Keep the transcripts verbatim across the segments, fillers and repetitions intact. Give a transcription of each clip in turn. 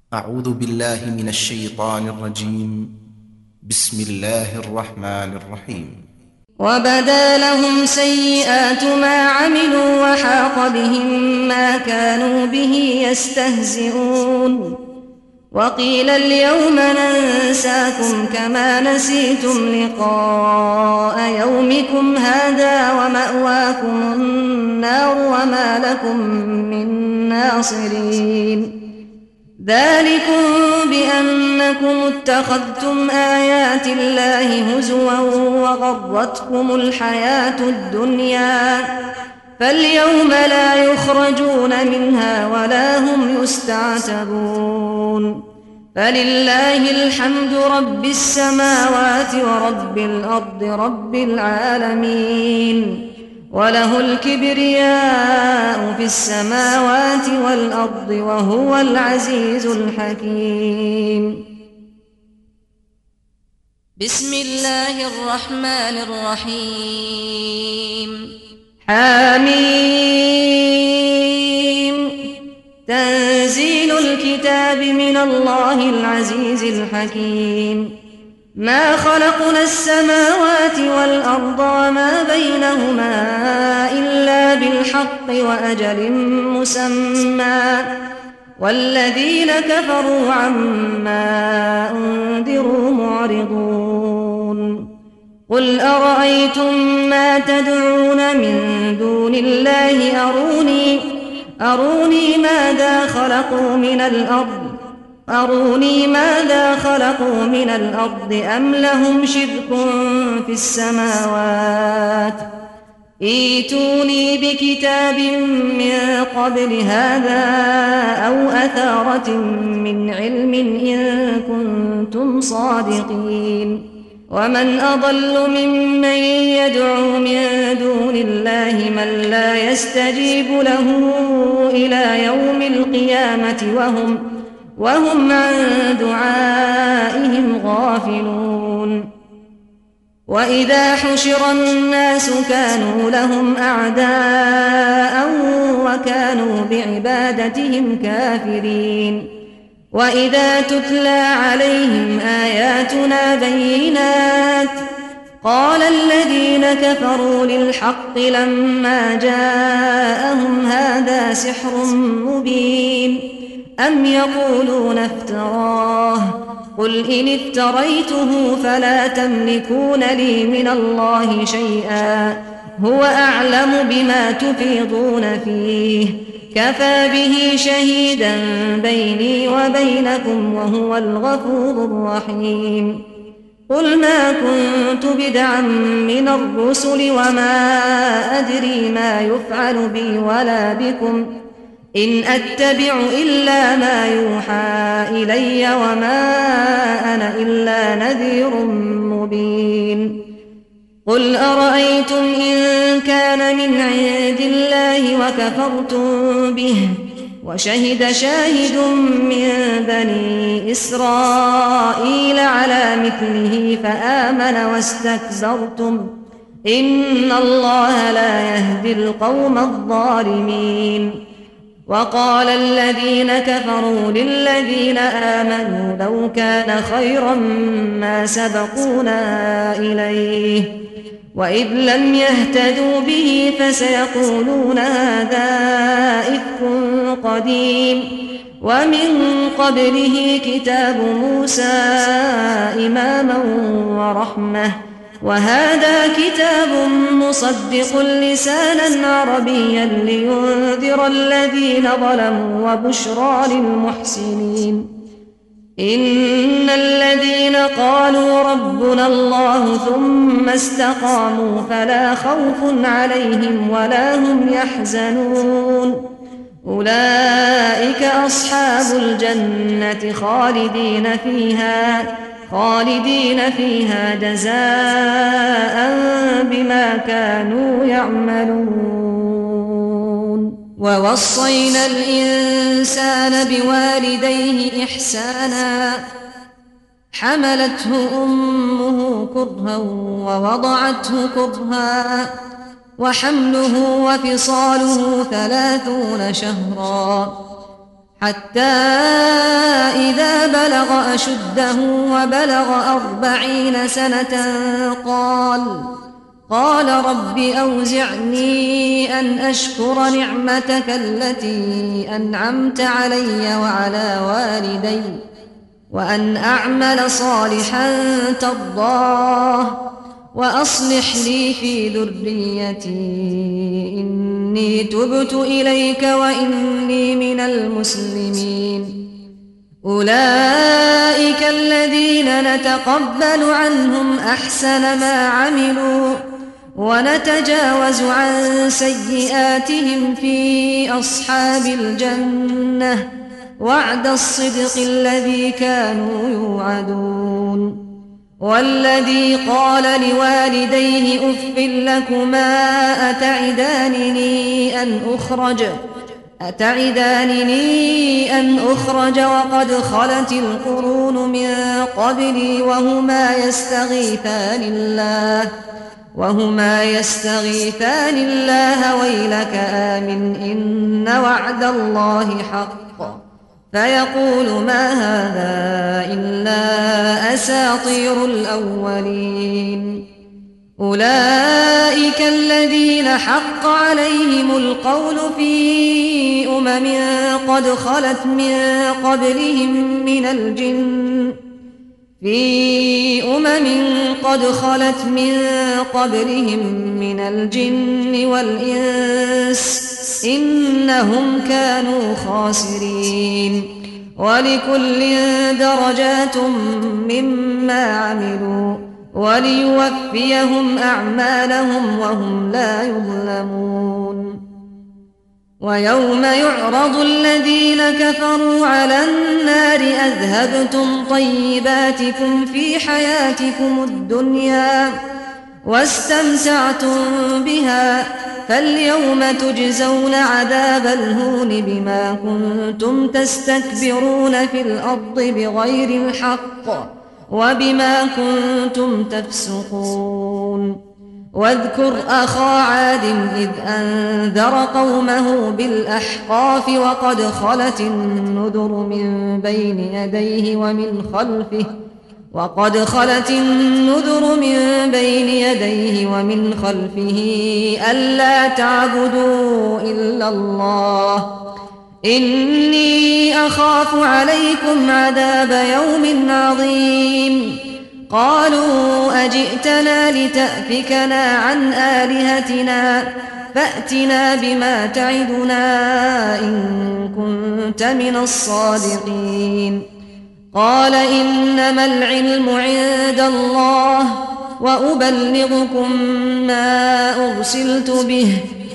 أعوذ بالله من الشيطان الرجيم. بسم الله الرحمن الرحيم. وبدا لهم سيئات ما عملوا وحاق بهم ما كانوا به يستهزئون وقيل اليوم ننساكم كما نسيتم لقاء يومكم هذا ومأواكم النار وما لكم من ناصرين ذلكم بأنكم اتخذتم آيات الله هزوا وغرتكم الحياة الدنيا فاليوم لا يخرجون منها ولا هم يستعتبون فلله الحمد رب السماوات ورب الأرض رب العالمين وله الكبرياء في السماوات والأرض وهو العزيز الحكيم. بسم الله الرحمن الرحيم. حميم. تنزيل الكتاب من الله العزيز الحكيم. ما خلقنا السماوات والأرض وما بينهما إلا بالحق وأجل مسمى والذين كفروا عما أنذروا معرضون. قل أرأيتم ما تدعون من دون الله أروني أروني ماذا خلقوا من الأرض أروني ماذا خلقوا من الأرض أم لهم شرك في السماوات ائتوني بكتاب من قبل هذا أو أثارة من علم إن كنتم صادقين. ومن أضل ممن يدعو من دون الله من لا يستجيب له إلى يوم القيامة وهم وهم عن دعائهم غافلون. وإذا حشر الناس كانوا لهم أعداء وكانوا بعبادتهم كافرين. وإذا تتلى عليهم آياتنا بينات قال الذين كفروا للحق لما جاءهم هذا سحر مبين أم يقولون افتراه قل إن افتريته فلا تملكون لي من الله شيئا هو أعلم بما تفيضون فيه كفى به شهيدا بيني وبينكم وهو الغفور الرحيم. قل ما كنت بدعا من الرسل وما أدري ما يفعل بي ولا بكم إن أتبع إلا ما يوحى إلي وما أنا إلا نذير مبين. قل أرأيتم إن كان من عند الله وكفرتم به وشهد شاهد من بني إسرائيل على مثله فآمن واستكبرتم إن الله لا يهدي القوم الظالمين. وقال الذين كفروا للذين آمنوا لو كان خيرا ما سبقونا إليه وإذ لم يهتدوا به فسيقولون هذا إفك قديم ومن قبله كتاب موسى إماما ورحمة وهذا كتاب مصدق لسانا عربيا لينذر الذين ظلموا وبشرى للمحسنين. إن الذين قالوا ربنا الله ثم استقاموا فلا خوف عليهم ولا هم يحزنون أولئك أصحاب الجنة خالدين فيها خالدين فيها جزاء بما كانوا يعملون. ووصينا الإنسان بوالديه إحسانا حملته أمه كرها ووضعته كرها وحمله وفصاله ثلاثون شهرا حتى بلغ أشده وبلغ أربعين سنة قال قال رب أوزعني أن أشكر نعمتك التي أنعمت علي وعلى والدي وأن أعمل صالحا ترضاه وأصلح لي في ذريتي إني تبت إليك وإني من المسلمين. أولئك الذين نتقبل عنهم أحسن ما عملوا ونتجاوز عن سيئاتهم في أصحاب الجنة وعد الصدق الذي كانوا يوعدون. والذي قال لوالديه أف لكما أتعدانني أن أخرج أتعدانني أن أخرج وقد خلت القرون من قبلي وهما يستغيثان الله وهما يستغيثان الله ويلك آمن إن وعد الله حق فيقول ما هذا إلا أساطير الأولين. أولئك الذين حق عليهم القول في أمم قد خلت من قبلهم من الجن في أمم قد خلت من قبلهم من الجن والإنس إنهم كانوا خاسرين. ولكل درجات مما عملوا وليوفيهم أعمالهم وهم لا يظلمون. ويوم يعرض الذين كفروا على النار أذهبتم طيباتكم في حياتكم الدنيا واستمتعتم بها فاليوم تجزون عذاب الهون بما كنتم تستكبرون في الأرض بغير الحق وبما كنتم تفسقون. واذكر أخا عاد إذ أنذر قومه بالأحقاف وقد خلت النذر من بين يديه ومن خلفه وقد خلت النذر من بين يديه ومن خلفه ألا تعبدوا إلا الله إني أخاف عليكم عذاب يوم عظيم. قالوا أجئتنا لتأفكنا عن آلهتنا فأتنا بما تعدنا إن كنت من الصادقين. قال إنما العلم عند الله وأبلغكم ما أرسلت به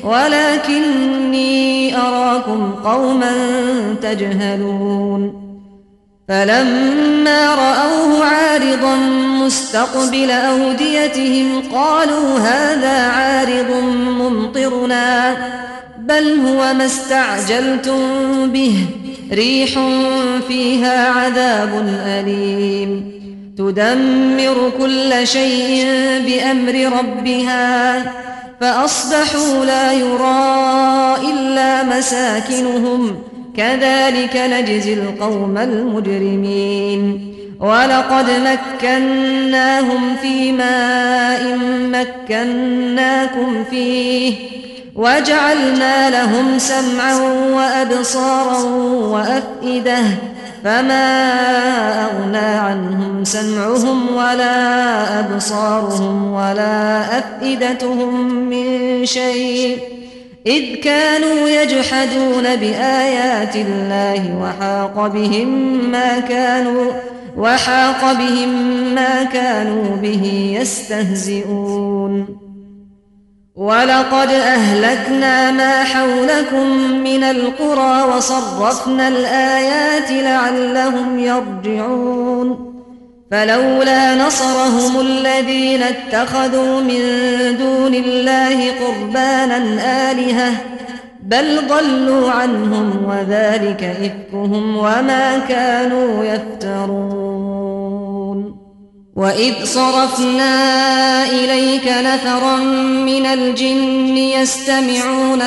ولكني أراكم قوما تجهلون. فلما رأوه عارضا مستقبل أوديتهم قالوا هذا عارض ممطرنا بل هو ما استعجلتم به ريح فيها عذاب أليم تدمر كل شيء بأمر ربها فأصبحوا لا يرى إلا مساكنهم كذلك نجزي القوم المجرمين. ولقد مكناهم في ماء مكناكم فيه وجعلنا لهم سمعا وأبصارا وأفئدة فما أغنى عنهم سمعهم ولا أبصارهم ولا أفئدتهم من شيء إذ كانوا يجحدون بآيات الله وحاق بهم ما كانوا وحاق بهم ما كانوا به يستهزئون. ولقد أهلكنا ما حولكم من القرى وصرفنا الآيات لعلهم يرجعون. فلولا نصرهم الذين اتخذوا من دون الله قربانا آلهة بل ضلوا عنهم وذلك إفكهم وما كانوا يفترون. وإذ صرفنا إليك نفرا من الجن يستمعون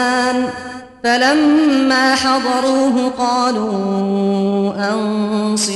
القرآن فلما حضروه قالوا أنصتوا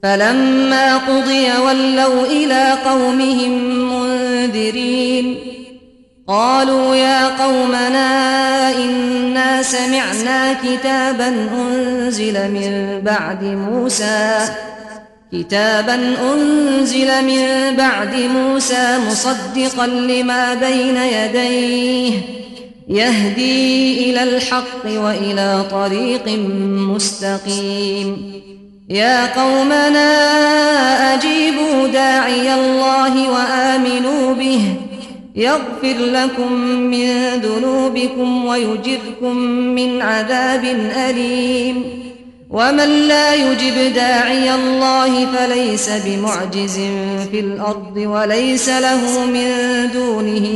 فلما قضي ولوا إلى قومهم منذرين قالوا يا قومنا إنا سمعنا كتابا أنزل من بعد موسى كتابا أنزل من بعد موسى مصدقا لما بين يديه يهدي إلى الحق وإلى طريق مستقيم يا قومنا أجيبوا داعي الله وآمنوا به يغفر لكم من ذنوبكم ويجركم من عذاب أليم ومن لا يجب داعي الله فليس بمعجز في الأرض وليس له من دونه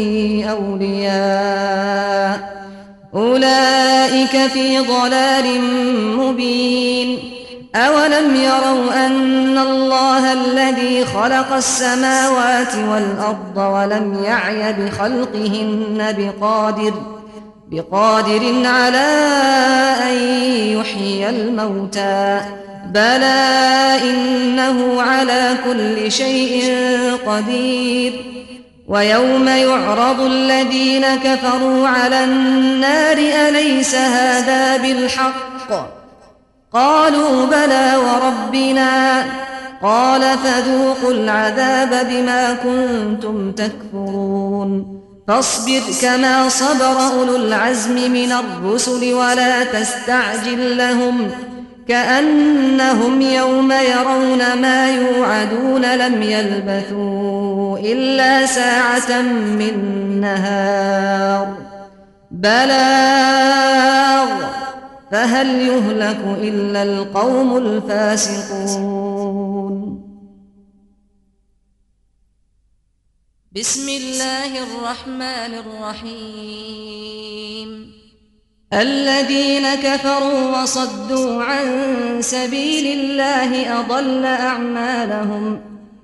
أولياء أولئك في ضلال مبين أولم يروا أن الله الذي خلق السماوات والأرض ولم يعي بخلقهن بقادر بقادر على أن يحيي الموتى بلى إنه على كل شيء قدير ويوم يعرض الذين كفروا على النار أليس هذا بالحق قالوا بلى وربنا قال فذوقوا العذاب بما كنتم تكفرون فاصبر كما صبر أولو العزم من الرسل ولا تستعجل لهم كأنهم يوم يرون ما يوعدون لم يلبثوا إلا ساعة من نهار بلاغ فهل يهلك إلا القوم الفاسقون. بسم الله الرحمن الرحيم. الذين كفروا وصدوا عن سبيل الله أضل أعمالهم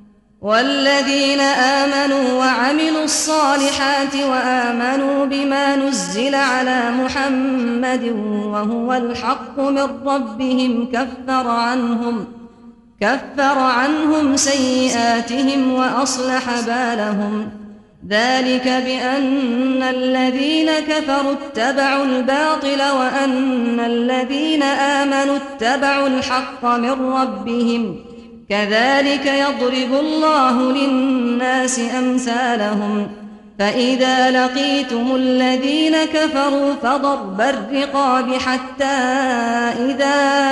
والذين آمنوا وعملوا الصالحات وآمنوا بما نزل على محمد وهو الحق من ربهم كفر عنهم كفر عنهم سيئاتهم وأصلح بالهم ذلك بأن الذين كفروا اتبعوا الباطل وأن الذين آمنوا اتبعوا الحق من ربهم كذلك يضرب الله للناس أمثالهم فإذا لقيتم الذين كفروا فضرب الرقاب حتى إذا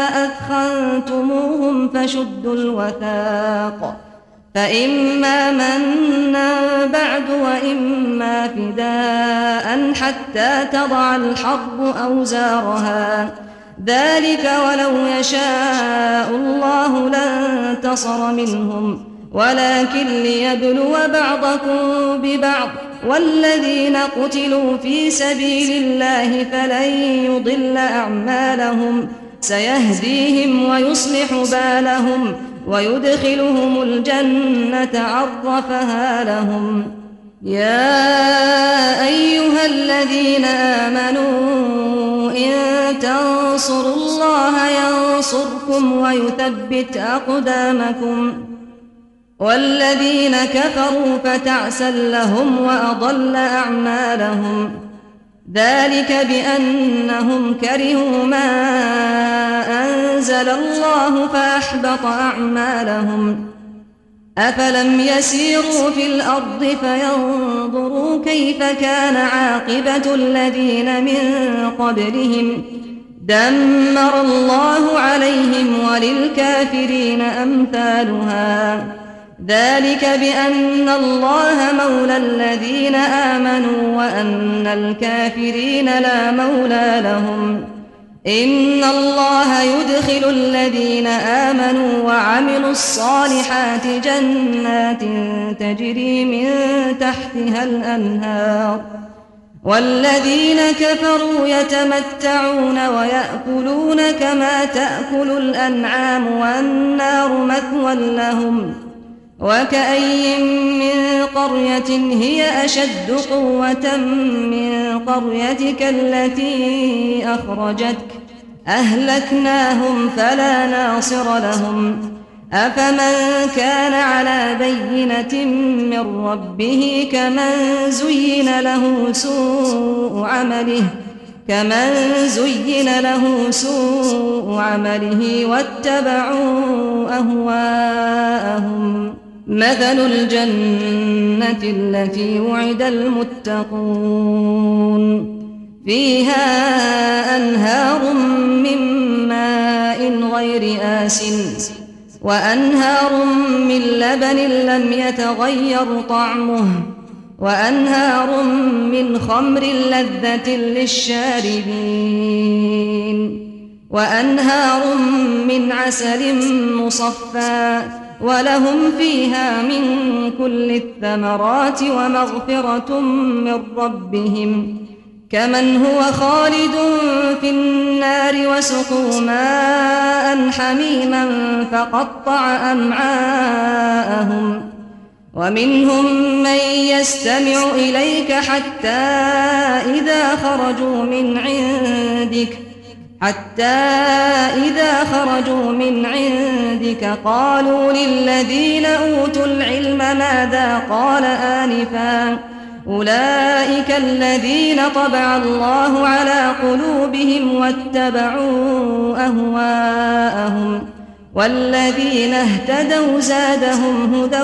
أثخنتموهم فشدوا الوثاق فإما منا بعد وإما فداء حتى تضع الحرب أوزارها ذلك ولو يشاء الله لانتصر منهم ولكن ليبلو بعضكم ببعض والذين قتلوا في سبيل الله فلن يضل أعمالهم سيهديهم ويصلح بالهم ويدخلهم الجنة عرفها لهم. يا أيها الذين آمنوا إن تنصروا الله ينصركم ويثبت أقدامكم والذين كفروا فتعسا لهم وأضل أعمالهم ذلك بأنهم كرهوا ما أنزل الله فأحبط أعمالهم أفلم يسيروا في الأرض فينظروا كيف كان عاقبة الذين من قبلهم دمر الله عليهم وللكافرين أمثالها ذلك بأن الله مولى الذين آمنوا وأن الكافرين لا مولى لهم إن الله يدخل الذين آمنوا وعملوا الصالحات جنات تجري من تحتها الأنهار والذين كفروا يتمتعون ويأكلون كما تأكل الأنعام والنار مثوى لهم وكأي من قرية هي أشد قوة من قريتك التي أخرجتك أهلكناهم فلا ناصر لهم أفمن كان على بينة من ربه كمن زين له سوء عمله كمن زين له سوء عمله واتبعوا أهواءهم مثل الجنة التي وعد المتقون فيها أنهار من ماء غير آسن وأنهار من لبن لم يتغير طعمه وأنهار من خمر لذة للشاربين وأنهار من عسل مصفى ولهم فيها من كل الثمرات ومغفرة من ربهم كمن هو خالد في النار وسقوا ماء حميما فقطع أمعاءهم ومنهم من يستمع إليك حتى إذا خرجوا من عندك حتى إذا خرجوا من عندك قالوا للذين أوتوا العلم ماذا قال آنفا أولئك الذين طبع الله على قلوبهم واتبعوا أهواءهم والذين اهتدوا زادهم هدى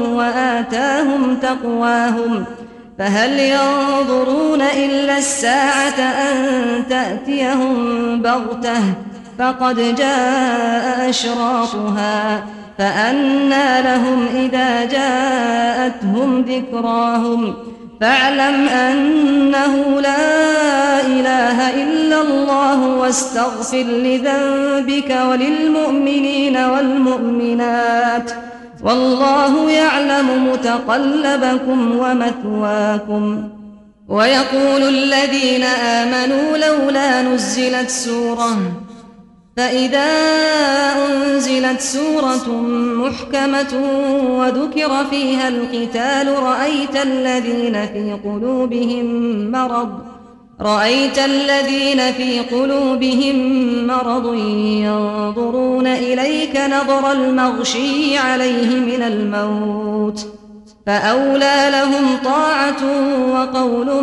وآتاهم تقواهم فهل ينظرون إلا الساعة أن تأتيهم بغتة فقد جاء أشراطها فأنى لهم إذا جاءتهم ذكراهم فاعلم أنه لا إله إلا الله واستغفر لذنبك وللمؤمنين والمؤمنات والله يعلم متقلبكم ومثواكم ويقول الذين آمنوا لولا نزلت سورة فإذا أنزلت سورة محكمة وذكر فيها القتال رأيت الذين في قلوبهم مرض رأيت الذين في قلوبهم مرض ينظرون إليك نظر المغشي عليه من الموت فأولى لهم طاعة وقول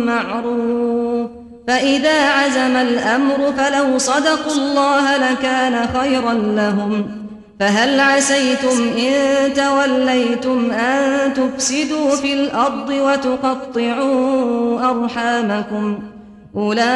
معروف فإذا عزم الأمر فلو صدقوا الله لكان خيرا لهم فهل عسيتم إن توليتم أن تفسدوا في الأرض وتقطعوا أرحامكم أولئك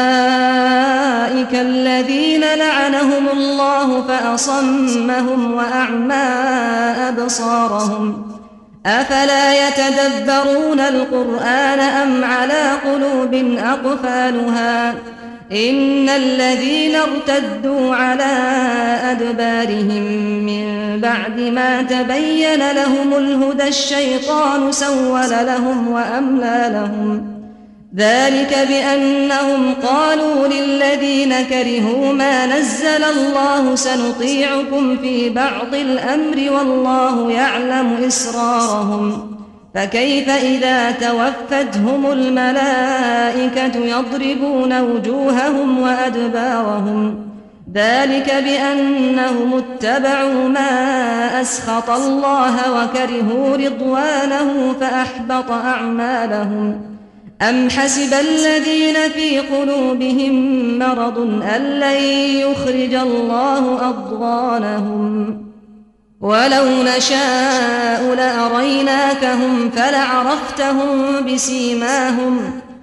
الذين لعنهم الله فأصمهم وأعمى أبصارهم أفلا يتدبرون القرآن أم على قلوب أقفالها إن الذين ارتدوا على أدبارهم من بعد ما تبين لهم الهدى الشيطان سول لهم وأملى لهم ذلك بأنهم قالوا للذين كرهوا ما نزل الله سنطيعكم في بعض الأمر والله يعلم إسرارهم فكيف إذا توفتهم الملائكة يضربون وجوههم وأدبارهم ذلك بأنهم اتبعوا ما أسخط الله وكرهوا رضوانه فأحبط أعمالهم أم حسب الذين في قلوبهم مرض أن لن يخرج الله أضغانهم ولو نشاء لأريناكهم فلعرفتهم بسيماهم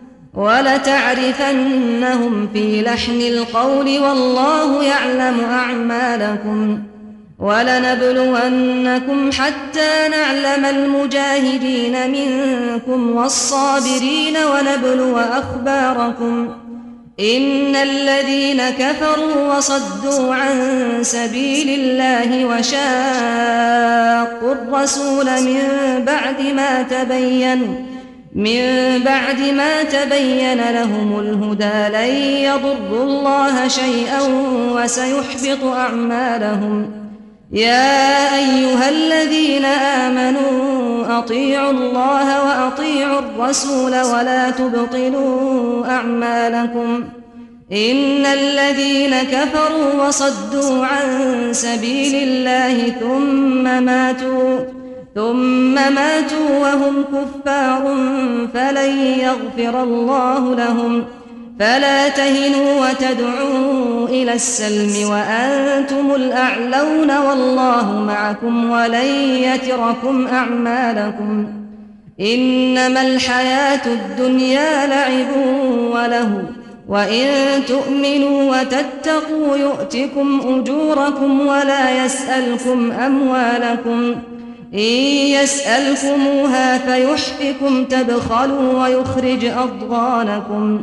ولتعرفنهم في لحن القول والله يعلم أعمالكم ولنبلونكم حتى نعلم المجاهدين منكم والصابرين ونبلو أخباركم إن الذين كفروا وصدوا عن سبيل الله وشاقوا الرسول من بعد ما تبين من بعد ما تبين لهم الهدى لن يضروا الله شيئا وسيحبط أعمالهم يا أيها الذين آمنوا أطيعوا الله وأطيعوا الرسول ولا تبطلوا أعمالكم إن الذين كفروا وصدوا عن سبيل الله ثم ماتوا ثم ماتوا وهم كفار فلن يغفر الله لهم فلا تهنوا وتدعوا إلى السلم وأنتم الأعلون والله معكم ولن يتركم أعمالكم إنما الحياة الدنيا لعب وله وإن تؤمنوا وتتقوا يؤتكم أجوركم ولا يسألكم أموالكم إن يسألكموها فيحفكم تبخلوا ويخرج أضغانكم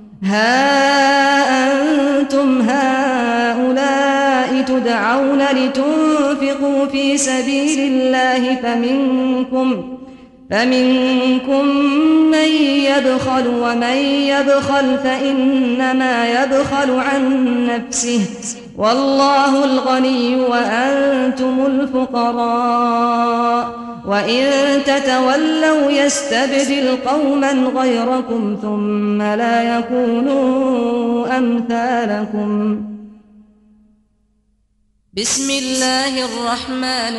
ها أنتم هؤلاء تدعون لتنفقوا في سبيل الله فمنكم فمنكم من يبخل ومن يبخل فإنما يبخل عن نفسه والله الغني وأنتم الفقراء وإن تتولوا يستبدل قوما غيركم ثم لا يكونوا أمثالكم. بسم الله الرحمن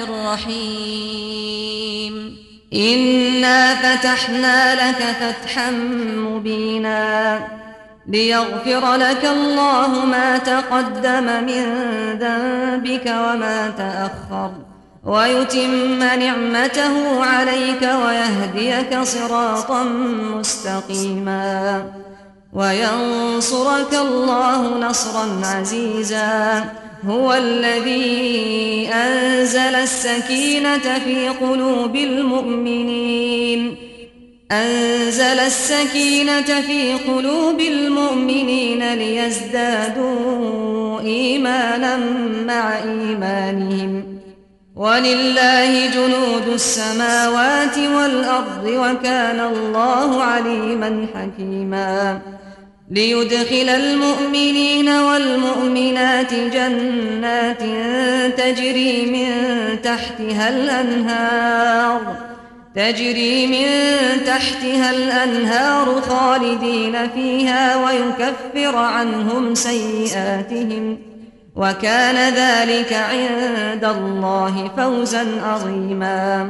الرحيم. إنا فتحنا لك فتحا مبينا ليغفر لك الله ما تقدم من ذنبك وما تأخر ويتم نعمته عليك ويهديك صراطا مستقيما وينصرك الله نصرا عزيزا هو الذي أنزل السكينة في قلوب المؤمنين أنزل السكينة في قلوب المؤمنين ليزدادوا إيمانا مع إيمانهم ولله جنود السماوات والأرض وكان الله عليما حكيما ليدخل المؤمنين والمؤمنات جنات تجري من تحتها الأنهار تجري من تحتها الأنهار خالدين فيها ويكفر عنهم سيئاتهم وكان ذلك عند الله فوزا عظيما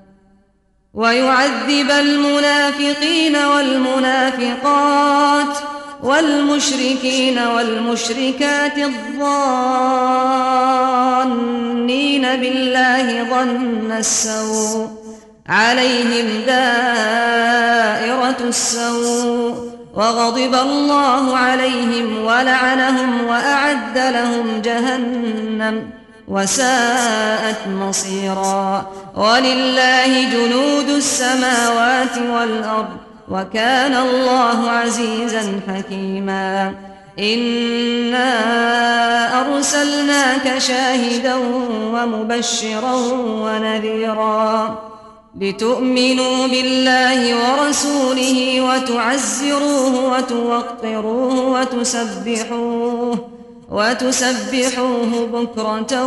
ويعذب المنافقين والمنافقات والمشركين والمشركات الظانين بالله ظن السوء عليهم دائرة السوء وغضب الله عليهم ولعنهم وأعد لهم جهنم وساءت مصيرا ولله جنود السماوات والأرض وكان الله عزيزا حكيما إنا أرسلناك شاهدا ومبشرا ونذيرا لتؤمنوا بالله ورسوله وتعزروه وتوقروه وتسبحوه وتسبحوه بكرة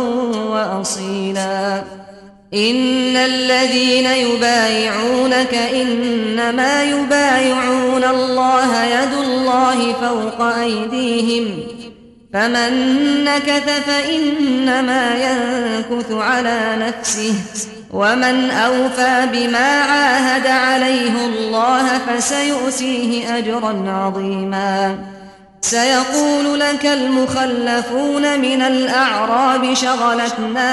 وأصيلا إن الذين يبايعونك إنما يبايعون الله يد الله فوق أيديهم فمن نكث فإنما ينكث على نفسه ومن أوفى بما عاهد عليه الله فسيؤتيه أجرا عظيما سيقول لك المخلفون من الأعراب شغلتنا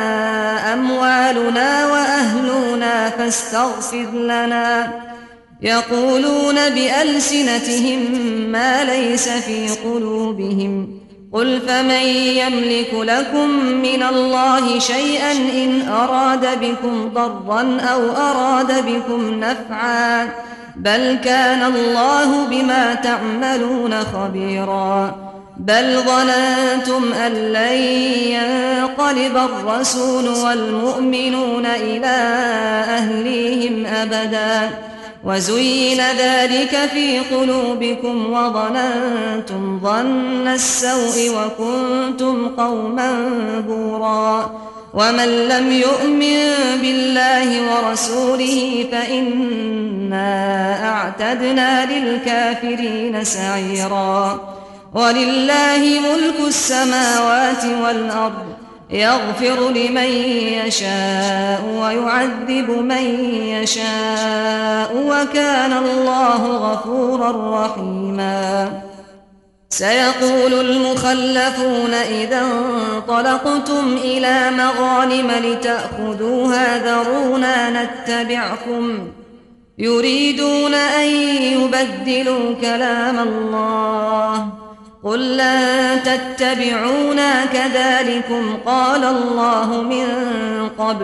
أموالنا وأهلنا فاستغفر لنا يقولون بألسنتهم ما ليس في قلوبهم قل فمن يملك لكم من الله شيئا إن أراد بكم ضرا أو أراد بكم نفعا بل كان الله بما تعملون خبيرا بل ظننتم أن لن ينقلب الرسول والمؤمنون إلى أهليهم أبدا وزين ذلك في قلوبكم وظننتم ظن السوء وكنتم قوما بورا ومن لم يؤمن بالله ورسوله فإنا أعتدنا للكافرين سعيرا ولله ملك السماوات والأرض يغفر لمن يشاء ويعذب من يشاء وكان الله غفورا رحيما سيقول المخلفون إذا انطلقتم إلى مغانم لتأخذوها ذرونا نتبعكم يريدون أن يبدلوا كلام الله قل لن تتبعونا كذلكم قال الله من قبل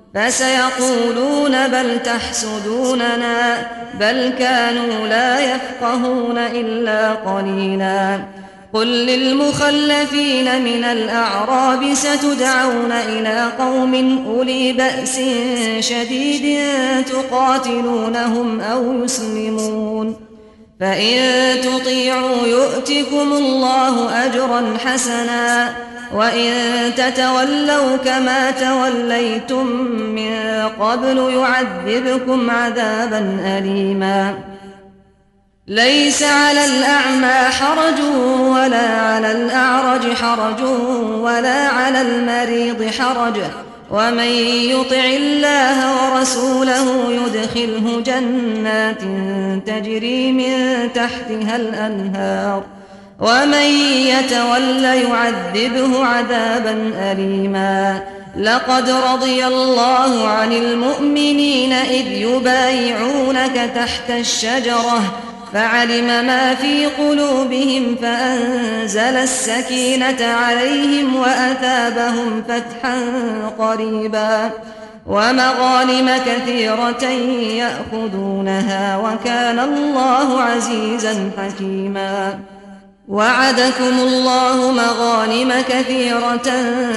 فسيقولون بل تحسدوننا بل كانوا لا يفقهون إلا قليلا قل للمخلفين من الأعراب ستدعون إلى قوم أولي بأس شديد تقاتلونهم أو يسلمون فإن تطيعوا يؤتكم الله أجرا حسنا وإن تتولوا كما توليتم من قبل يعذبكم عذابا أليما ليس على الأعمى حرج ولا على الأعرج حرج ولا على المريض حرج ومن يطع الله ورسوله يدخله جنات تجري من تحتها الأنهار ومن يتول يعذبه عذابا أليما لقد رضي الله عن المؤمنين إذ يبايعونك تحت الشجرة فعلم ما في قلوبهم فأنزل السكينة عليهم وأثابهم فتحا قريبا ومغانم كثيرة يأخذونها وكان الله عزيزا حكيما وعدكم الله مغانم كثيرة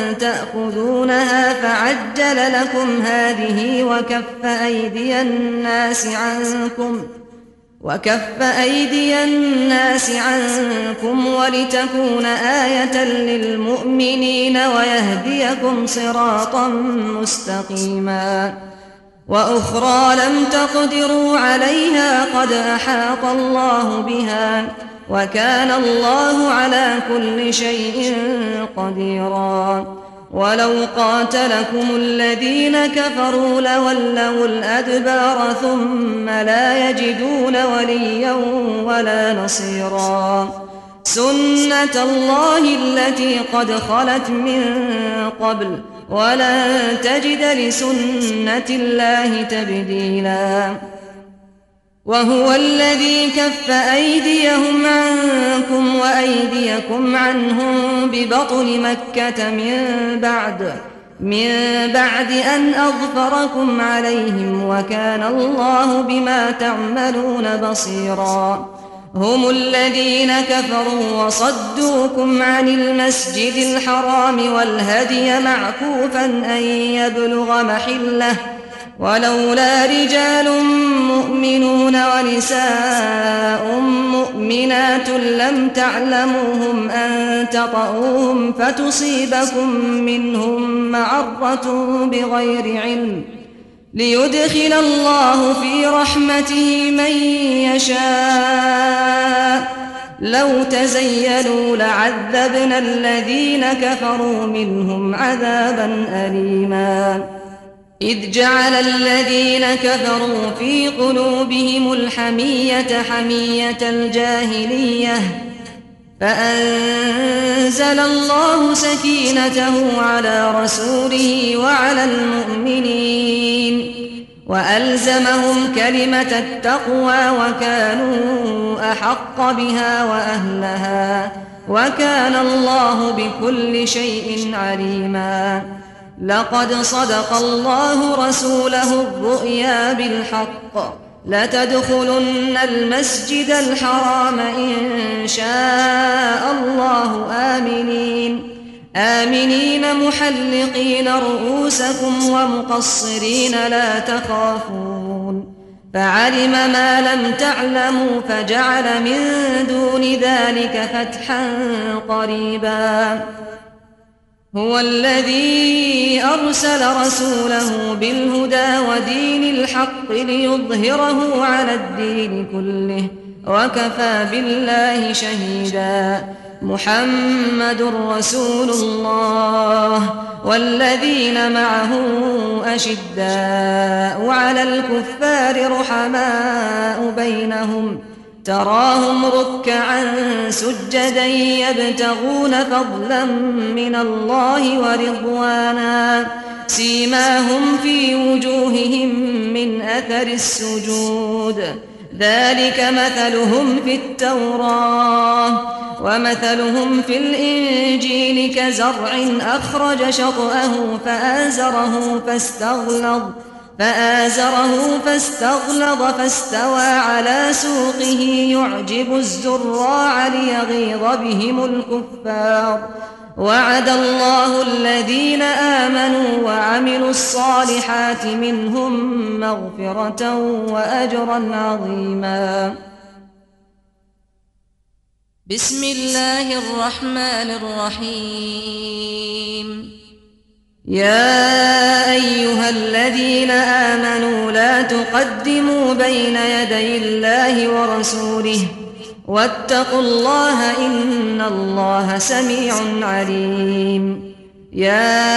تأخذونها فعجل لكم هذه وكف أيدي الناس عنكم وكف أيدي الناس عنكم ولتكون آية للمؤمنين ويهديكم صراطا مستقيما وأخرى لم تقدروا عليها قد أحاط الله بها وكان الله على كل شيء قديرا ولو قاتلكم الذين كفروا لولوا الأدبار ثم لا يجدون وليا ولا نصيرا سنة الله التي قد خلت من قبل ولن تجد لسنة الله تبديلا وهو الذي كف أيديهم عنكم وأيديكم عنهم ببطن مكة من بعد من بعد أن أظفركم عليهم وكان الله بما تعملون بصيرا هم الذين كفروا وصدوكم عن المسجد الحرام والهدي معكوفا أن يبلغ محله ولولا رجال مؤمنون ونساء مؤمنات لم تعلموهم أن تطؤوهم فتصيبكم منهم معرة بغير علم ليدخل الله في رحمته من يشاء لو تزيلوا لعذبنا الذين كفروا منهم عذابا أليما إذ جعل الذين كفروا في قلوبهم الحمية حمية الجاهلية فأنزل الله سكينته على رسوله وعلى المؤمنين وألزمهم كلمة التقوى وكانوا أحق بها وأهلها وكان الله بكل شيء عليما لقد صدق الله رسوله الرؤيا بالحق لتدخلن المسجد الحرام إن شاء الله آمنين آمنين محلقين رؤوسكم ومقصرين لا تخافون فعلم ما لم تعلموا فجعل من دون ذلك فتحا قريبا هو الذي أرسل رسوله بالهدى ودين الحق ليظهره على الدين كله وكفى بالله شهيدا. محمد رسول الله والذين معه أشداء على الكفار رحماء بينهم تراهم ركعا سجدا يبتغون فضلا من الله ورضوانا سيماهم في وجوههم من أثر السجود ذلك مثلهم في التوراة ومثلهم في الإنجيل كزرع أخرج شطأه فآزره فاستغلظ فآزره فاستغلظ فاستوى على سوقه يعجب الزراع ليغيظ بهم الكفار. وعد الله الذين آمنوا وعملوا الصالحات منهم مغفرة وأجرا عظيما. بسم الله الرحمن الرحيم. يا أيها الذين آمنوا لا تقدموا بين يدي الله ورسوله واتقوا الله إن الله سميع عليم. يا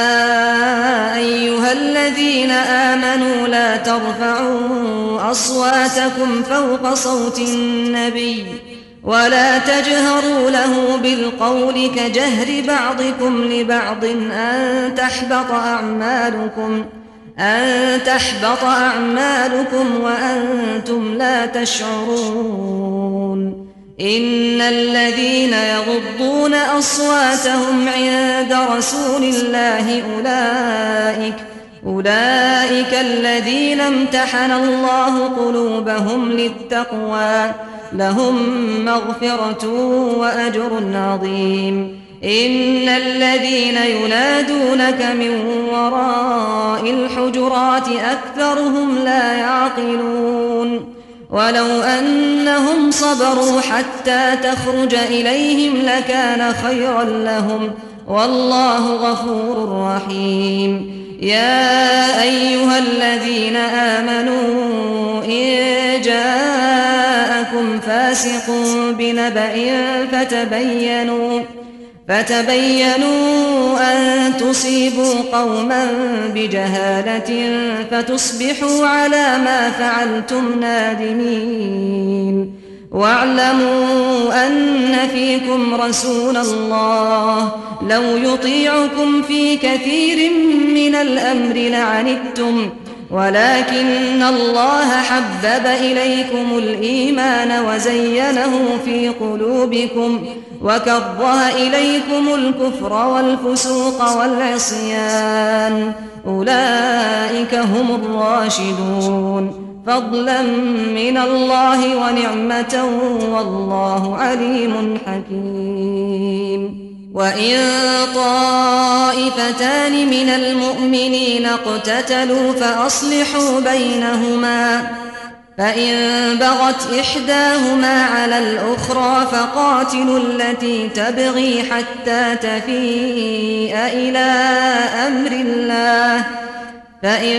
أيها الذين آمنوا لا ترفعوا أصواتكم فوق صوت النبي ولا تجهروا له بالقول كجهر بعضكم لبعض أن تحبط أعمالكم أن تحبط أعمالكم وأنتم لا تشعرون. إن الذين يغضون أصواتهم عند رسول الله أولئك أولئك الذين امتحن الله قلوبهم للتقوى لهم مغفرة وأجر عظيم. إن الذين ينادونك من وراء الحجرات أكثرهم لا يعقلون. ولو أنهم صبروا حتى تخرج إليهم لكان خيرا لهم والله غفور رحيم. يا أيها الذين آمنوا إن جاءكم فاسق بنبأ فتبينوا فتبينوا أن تصيبوا قوما بجهالة فتصبحوا على ما فعلتم نادمين. واعلموا أن فيكم رسول الله لو يطيعكم في كثير من الأمر لعنتم ولكن الله حبب إليكم الإيمان وزينه في قلوبكم وكره إليكم الكفر والفسوق والعصيان أولئك هم الراشدون فضلا من الله ونعمة والله عليم حكيم. وإن طائفتان من المؤمنين اقتتلوا فأصلحوا بينهما فإن بغت إحداهما على الأخرى فقاتلوا التي تبغي حتى تفيء إلى أمر الله فإن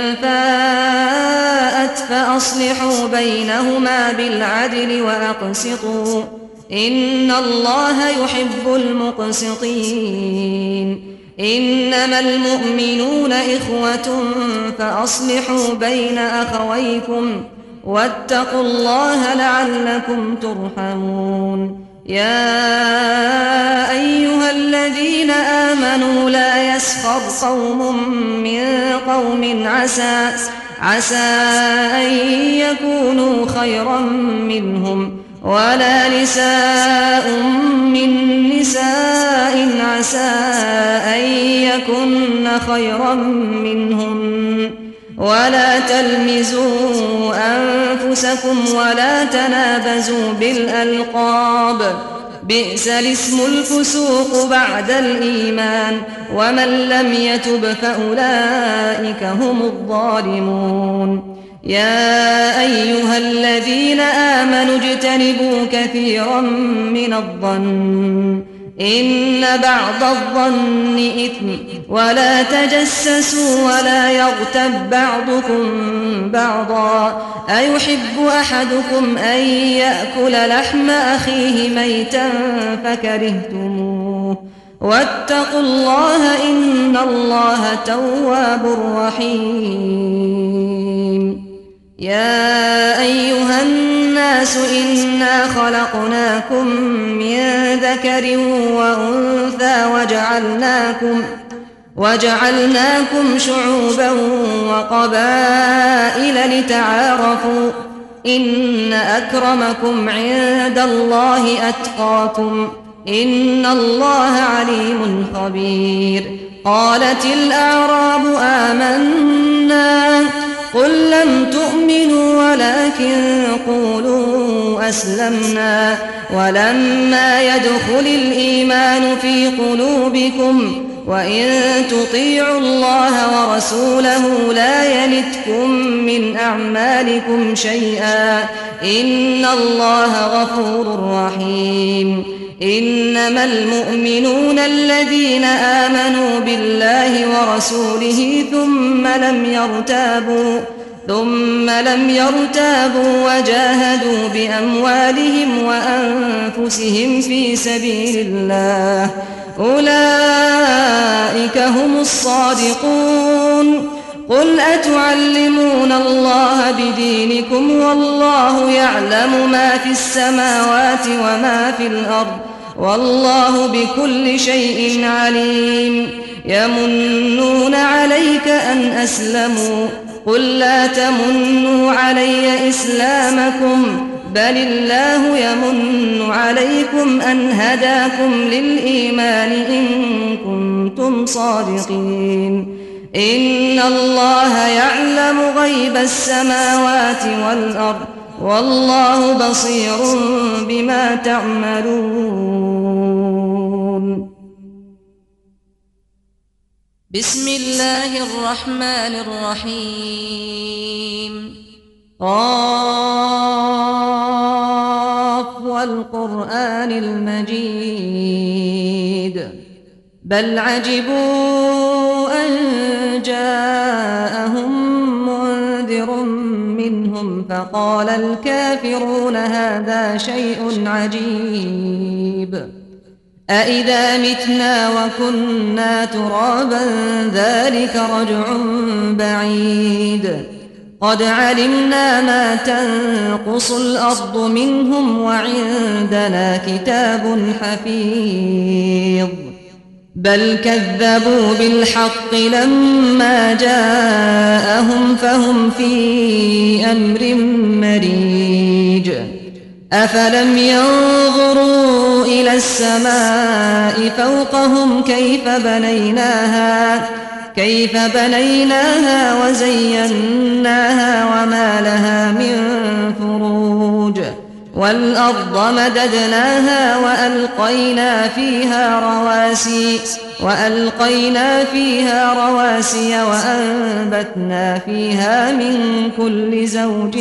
فاءت فأصلحوا بينهما بالعدل وأقسطوا إن الله يحب المقسطين. إنما المؤمنون إخوة فأصلحوا بين أخويكم واتقوا الله لعلكم ترحمون. يا أيها الذين آمنوا لا يسخر قوم من قوم عسى عسى أن يكونوا خيرا منهم ولا نساء من نساء عسى أن يكن خيرا منهن ولا تلمزوا أنفسكم ولا تنابزوا بالألقاب بئس الاسم الفسوق بعد الإيمان ومن لم يتب فأولئك هم الظالمون. يا أيها الذين آمنوا اجتنبوا كثيرا من الظن إن بعض الظن إثم ولا تجسسوا ولا يغتب بعضكم بعضا أيحب أحدكم أن يأكل لحم أخيه ميتا فكرهتموه واتقوا الله إن الله تواب رحيم يا أيها الناس إنا خلقناكم من ذكر وأنثى وجعلناكم وجعلناكم شعوبا وقبائل لتعارفوا إن أكرمكم عند الله أتقاكم إن الله عليم خبير قالت الأعراب آمنا قل لم تؤمنوا ولكن قولوا أسلمنا ولما يدخل الإيمان في قلوبكم وإن تطيعوا الله ورسوله لا يلتكم من أعمالكم شيئا إن الله غفور رحيم إنما المؤمنون الذين آمنوا بالله ورسوله ثم لم يرتابوا ثم لم يرتابوا وجاهدوا بأموالهم وأنفسهم في سبيل الله أولئك هم الصادقون قل أتعلمون الله بدينكم والله يعلم ما في السماوات وما في الأرض والله بكل شيء عليم يمنون عليك أن أسلموا قل لا تمنوا علي إسلامكم بل الله يمن عليكم أن هداكم للإيمان إن كنتم صادقين إن الله يعلم غيب السماوات والأرض والله بصير بما تعملون بسم الله الرحمن الرحيم قاف والقرآن المجيد بل عجبوا أن جاءهم منذر منهم فقال الكافرون هذا شيء عجيب أإذا متنا وكنا ترابا ذلك رجع بعيد قد علمنا ما تنقص الأرض منهم وعندنا كتاب حفيظ بل كذبوا بالحق لما جاءهم فهم في أمر مريج أفلم ينظروا إلى السماء فوقهم كيف بنيناها كيف بنيناها وزيناها وما لها من فروج والأرض مددناها وألقينا فيها رواسي وألقينا فيها رواسي وأنبتنا فيها من كل زوج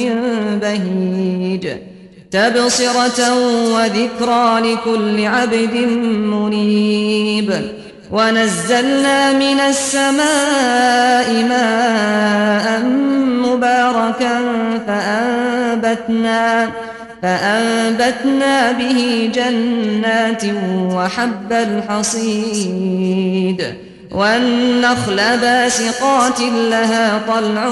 بهيج تبصرة وذكرى لكل عبد منيب ونزلنا من السماء ماء مباركا فأنبتنا فأنبتنا به جنات وحب الحصيد والنخل باسقات لها طلع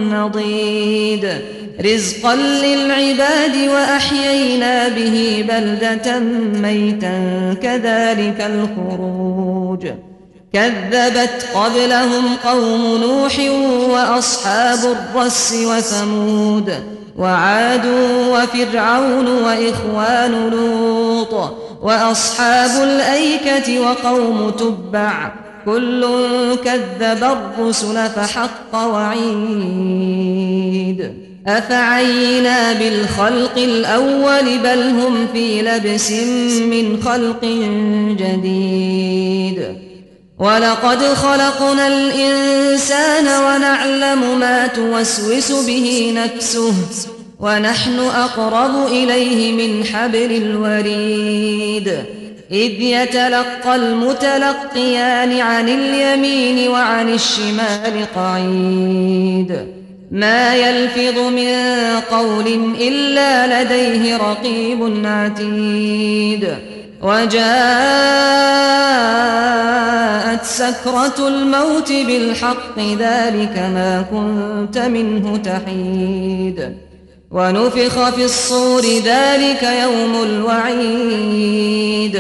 نضيد رزقا للعباد وأحيينا به بلدة ميتا كذلك الخروج كذبت قبلهم قوم نوح وأصحاب الرس وثمود وعاد وفرعون وإخوان لوط وأصحاب الأيكة وقوم تبع كل كذب الرسل فحق وعيد أفعينا بالخلق الأول بل هم في لبس من خلق جديد ولقد خلقنا الإنسان ونعلم ما توسوس به نفسه ونحن أقرب إليه من حبل الوريد إذ يتلقى المتلقيان عن اليمين وعن الشمال قعيد ما يلفظ من قول إلا لديه رقيب عتيد وجاءت سكرة الموت بالحق ذلك ما كنت منه تحيد ونفخ في الصور ذلك يوم الوعيد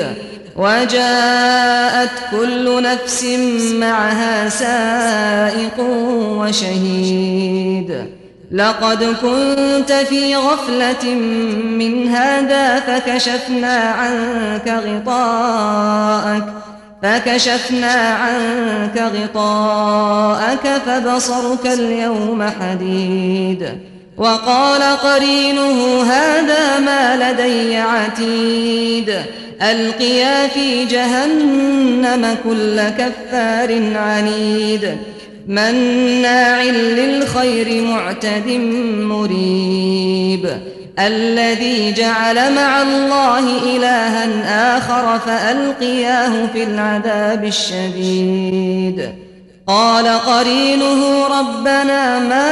وجاءت كل نفس معها سائق وشهيد لقد كنت في غفلة من هذا فكشفنا عنك غطاءك فكشفنا عنك غطاءك فبصرك اليوم حديد وقال قرينه هذا ما لدي عتيد ألقيا في جهنم كل كفار عنيد مناع للخير معتد مريب الذي جعل مع الله إلها آخر فألقياه في العذاب الشديد قال قرينه ربنا ما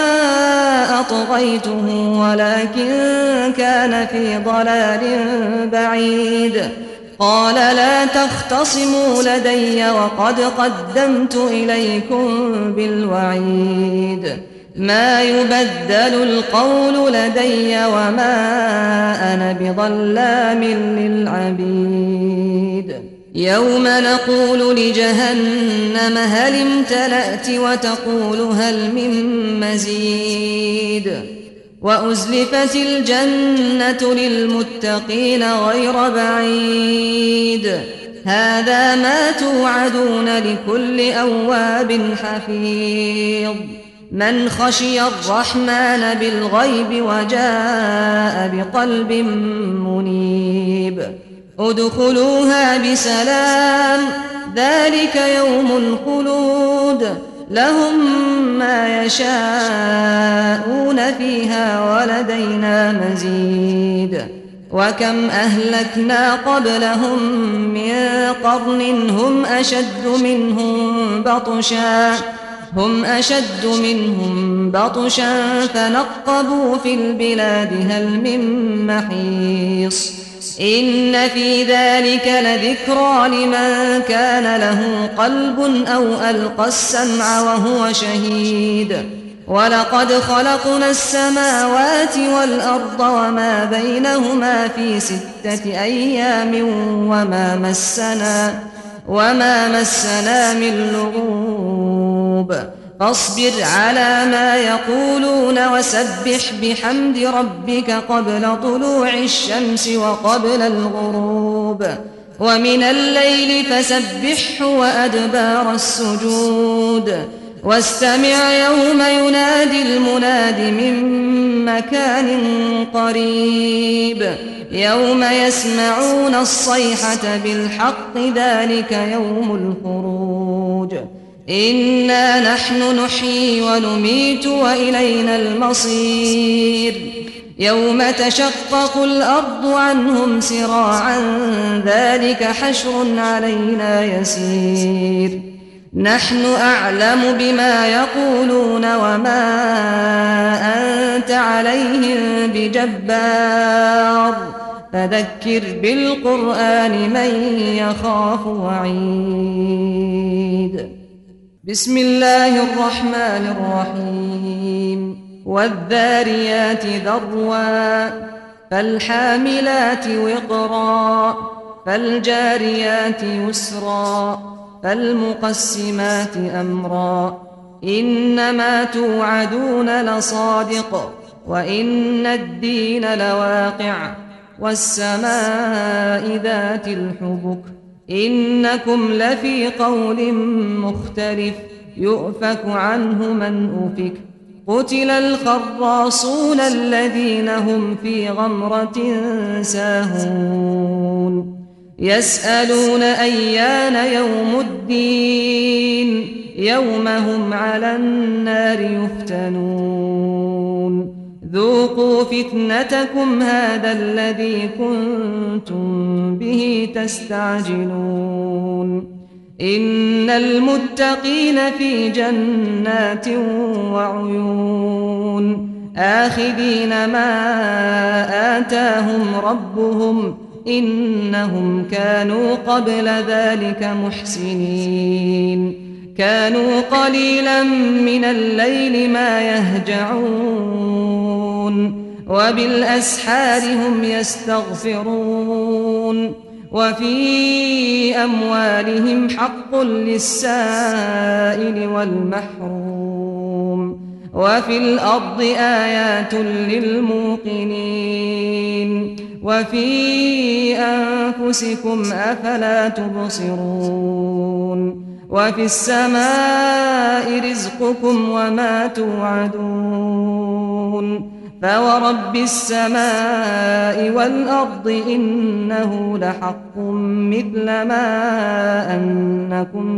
أطغيته ولكن كان في ضلال بعيد قال لا تختصموا لدي وقد قدمت إليكم بالوعيد ما يبدل القول لدي وما أنا بظلام للعبيد يوم نقول لجهنم هل امتلأت وتقول هل من مزيد وأزلفت الجنة للمتقين غير بعيد هذا ما توعدون لكل أواب حفيظ من خشي الرحمن بالغيب وجاء بقلب منيب ادخلوها بسلام ذلك يوم الخلود لهم ما يشاءون فيها ولدينا مزيد وكم أهلكنا قبلهم من قرن هم أشد منهم بطشا هم أشد منهم بطشا فنقبوا في البلاد هل من محيص إن في ذلك لذكرى لمن كان له قلب أو ألقى السمع وهو شهيد ولقد خلقنا السماوات والأرض وما بينهما في ستة أيام وما مسنا وما مسنا من لغوب فاصبر على ما يقولون وسبح بحمد ربك قبل طلوع الشمس وقبل الغروب ومن الليل فسبحه وأدبار السجود واستمع يوم ينادي المناد من مكان قريب يوم يسمعون الصيحة بالحق ذلك يوم الخروج إنا نحن نحيي ونميت وإلينا المصير يوم تشقق الأرض عنهم سراعا ذلك حشر علينا يسير نحن أعلم بما يقولون وما أنت عليهم بجبار فذكر بالقرآن من يخاف وعيد بسم الله الرحمن الرحيم والذاريات ذروا فالحاملات وقرا فالجاريات يسرا فالمقسمات أمرا إنما توعدون لصادق وإن الدين لواقع والسماء ذات الحبك إنكم لفي قول مختلف يؤفك عنه من أفك قتل الخراصون الذين هم في غمرة ساهون يسألون أيان يوم الدين يوم هم على النار يفتنون ذوقوا فتنتكم هذا الذي كنتم به تستعجلون إن المتقين في جنات وعيون آخذين ما آتاهم ربهم إنهم كانوا قبل ذلك محسنين كانوا قليلا من الليل ما يهجعون وبالأسحار هم يستغفرون وفي أموالهم حق للسائل والمحروم وفي الأرض آيات للموقنين وفي أنفسكم أفلا تبصرون وفي السماء رزقكم وما توعدون فورب السماء والأرض إنه لحق مثل ما أنكم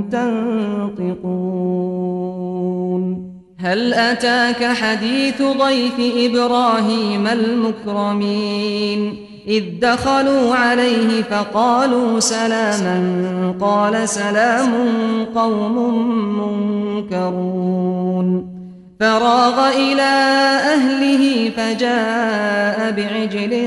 تنطقون هل أتاك حديث ضيف إبراهيم المكرمين إذ دخلوا عليه فقالوا سلاما قال سلام قوم منكرون فراغ إلى أهله فجاء بعجل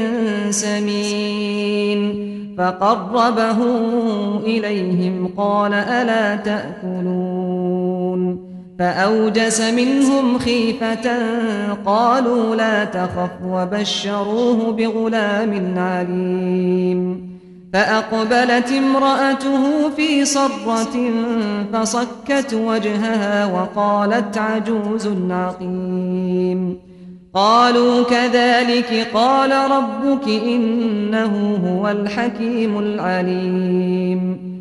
سمين فقربه إليهم قال ألا تأكلون فأوجس منهم خيفة قالوا لا تخف وبشروه بغلام عليم فأقبلت امرأته في صرة فصكت وجهها وقالت عجوز عقيم قالوا كذلك قال ربك إنه هو الحكيم العليم